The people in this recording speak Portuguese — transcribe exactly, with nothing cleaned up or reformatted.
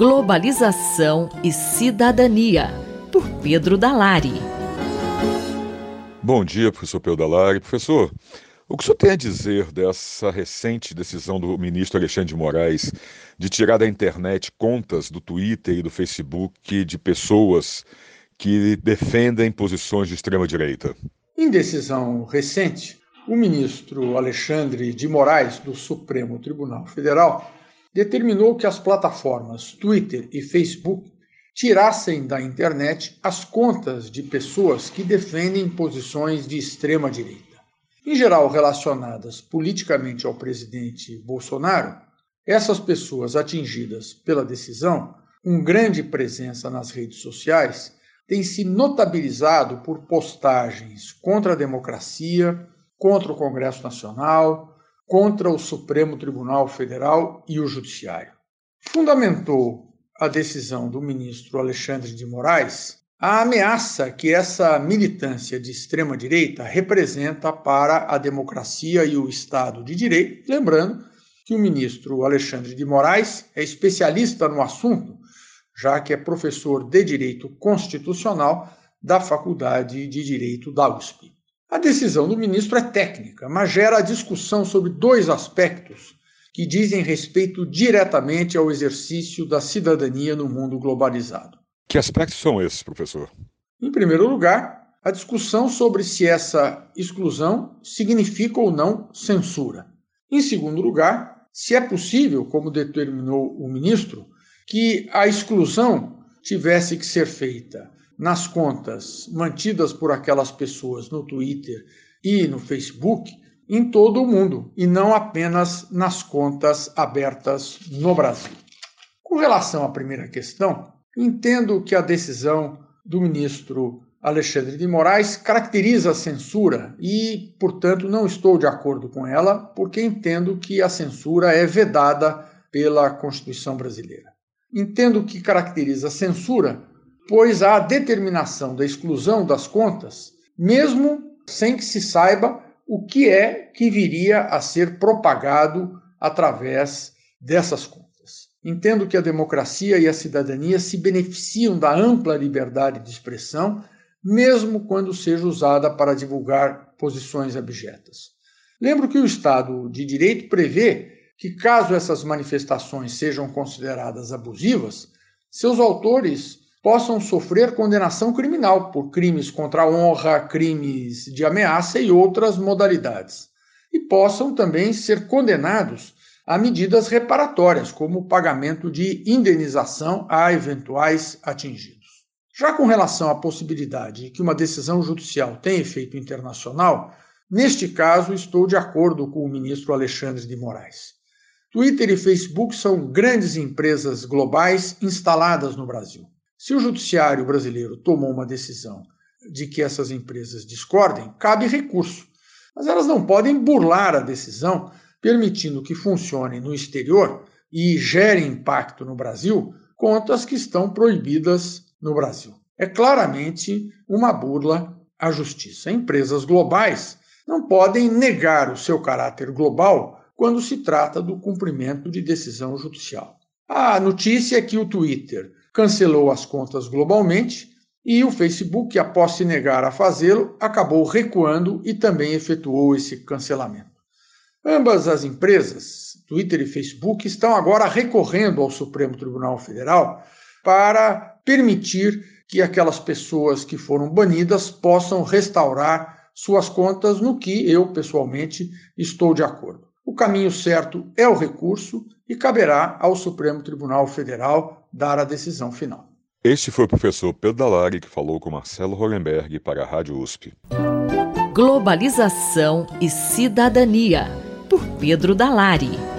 Globalização e Cidadania, por Pedro Dalari. Bom dia, professor Pedro Dalari. Professor, o que o senhor tem a dizer dessa recente decisão do ministro Alexandre de Moraes de tirar da internet contas do Twitter e do Facebook de pessoas que defendem posições de extrema-direita? Em decisão recente, o ministro Alexandre de Moraes, do Supremo Tribunal Federal, determinou que as plataformas Twitter e Facebook tirassem da internet as contas de pessoas que defendem posições de extrema-direita. Em geral relacionadas politicamente ao presidente Bolsonaro, essas pessoas atingidas pela decisão, com grande presença nas redes sociais, têm se notabilizado por postagens contra a democracia, contra o Congresso Nacional, contra o Supremo Tribunal Federal e o Judiciário. Fundamentou a decisão do ministro Alexandre de Moraes a ameaça que essa militância de extrema-direita representa para a democracia e o Estado de Direito, lembrando que o ministro Alexandre de Moraes é especialista no assunto, já que é professor de Direito Constitucional da Faculdade de Direito da U S P. A decisão do ministro é técnica, mas gera discussão sobre dois aspectos que dizem respeito diretamente ao exercício da cidadania no mundo globalizado. Que aspectos são esses, professor? Em primeiro lugar, a discussão sobre se essa exclusão significa ou não censura. Em segundo lugar, se é possível, como determinou o ministro, que a exclusão tivesse que ser feita nas contas mantidas por aquelas pessoas no Twitter e no Facebook em todo o mundo, e não apenas nas contas abertas no Brasil. Com relação à primeira questão, entendo que a decisão do ministro Alexandre de Moraes caracteriza a censura e, portanto, não estou de acordo com ela, porque entendo que a censura é vedada pela Constituição brasileira. Entendo que caracteriza a censura, pois há a determinação da exclusão das contas, mesmo sem que se saiba o que é que viria a ser propagado através dessas contas. Entendo que a democracia e a cidadania se beneficiam da ampla liberdade de expressão, mesmo quando seja usada para divulgar posições abjetas. Lembro que o Estado de Direito prevê que, caso essas manifestações sejam consideradas abusivas, seus autores possam sofrer condenação criminal por crimes contra a honra, crimes de ameaça e outras modalidades, e possam também ser condenados a medidas reparatórias, como o pagamento de indenização a eventuais atingidos. Já com relação à possibilidade de que uma decisão judicial tenha efeito internacional, neste caso estou de acordo com o ministro Alexandre de Moraes. Twitter e Facebook são grandes empresas globais instaladas no Brasil. Se o judiciário brasileiro tomou uma decisão de que essas empresas discordem, cabe recurso. Mas elas não podem burlar a decisão, permitindo que funcionem no exterior e gerem impacto no Brasil contas que estão proibidas no Brasil. É claramente uma burla à justiça. Empresas globais não podem negar o seu caráter global quando se trata do cumprimento de decisão judicial. A notícia é que o Twitter cancelou as contas globalmente e o Facebook, após se negar a fazê-lo, acabou recuando e também efetuou esse cancelamento. Ambas as empresas, Twitter e Facebook, estão agora recorrendo ao Supremo Tribunal Federal para permitir que aquelas pessoas que foram banidas possam restaurar suas contas, no que eu, pessoalmente, estou de acordo. O caminho certo é o recurso e caberá ao Supremo Tribunal Federal dar a decisão final. Este foi o professor Pedro Dalari, que falou com Marcelo Hollenberg para a Rádio U S P. Globalização e Cidadania, por Pedro Dalari.